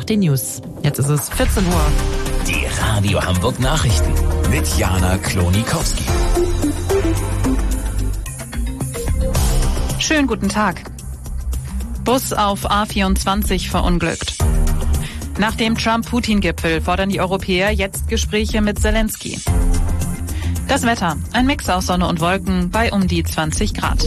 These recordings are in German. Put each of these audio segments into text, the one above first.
nach den News. Jetzt ist es 14 Uhr. Die Radio Hamburg Nachrichten mit Jana Klonikowski. Schönen guten Tag. Bus auf A24 verunglückt. Nach dem Trump-Putin-Gipfel fordern die Europäer jetzt Gespräche mit Zelensky. Das Wetter. Ein Mix aus Sonne und Wolken bei um die 20 Grad.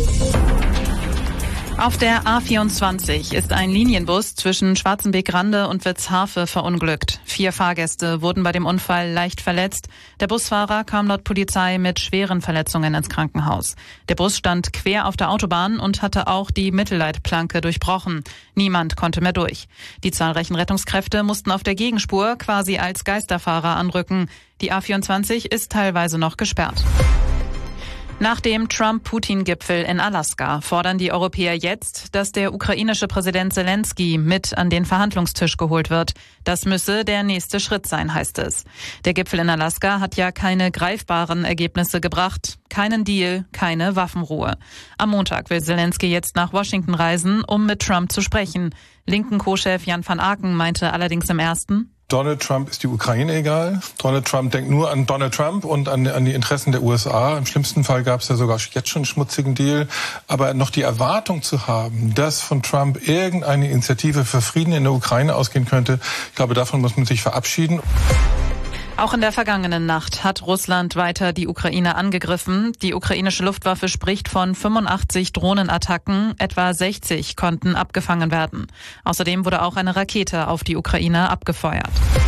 Auf der A24 ist ein Linienbus zwischen Schwarzenbeck-Rande und Witzhafe verunglückt. 4 Fahrgäste wurden bei dem Unfall leicht verletzt. Der Busfahrer kam laut Polizei mit schweren Verletzungen ins Krankenhaus. Der Bus stand quer auf der Autobahn und hatte auch die Mittelleitplanke durchbrochen. Niemand konnte mehr durch. Die zahlreichen Rettungskräfte mussten auf der Gegenspur quasi als Geisterfahrer anrücken. Die A24 ist teilweise noch gesperrt. Nach dem Trump-Putin-Gipfel in Alaska fordern die Europäer jetzt, dass der ukrainische Präsident Zelensky mit an den Verhandlungstisch geholt wird. Das müsse der nächste Schritt sein, heißt es. Der Gipfel in Alaska hat ja keine greifbaren Ergebnisse gebracht. Keinen Deal, keine Waffenruhe. Am Montag will Zelensky jetzt nach Washington reisen, um mit Trump zu sprechen. Linken Co-Chef Jan van Aken meinte allerdings im ersten: Donald Trump ist die Ukraine egal. Donald Trump denkt nur an Donald Trump und an die Interessen der USA. Im schlimmsten Fall gab es ja sogar jetzt schon einen schmutzigen Deal. Aber noch die Erwartung zu haben, dass von Trump irgendeine Initiative für Frieden in der Ukraine ausgehen könnte, ich glaube, davon muss man sich verabschieden. Auch in der vergangenen Nacht hat Russland weiter die Ukraine angegriffen. Die ukrainische Luftwaffe spricht von 85 Drohnenattacken, etwa 60 konnten abgefangen werden. Außerdem wurde auch eine Rakete auf die Ukraine abgefeuert.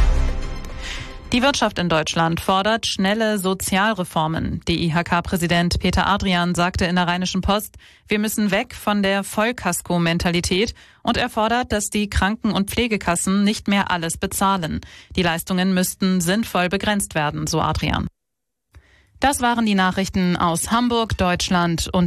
Die Wirtschaft in Deutschland fordert schnelle Sozialreformen. DIHK-Präsident Peter Adrian sagte in der Rheinischen Post, wir müssen weg von der Vollkasko-Mentalität, und er fordert, dass die Kranken- und Pflegekassen nicht mehr alles bezahlen. Die Leistungen müssten sinnvoll begrenzt werden, so Adrian. Das waren die Nachrichten aus Hamburg, Deutschland und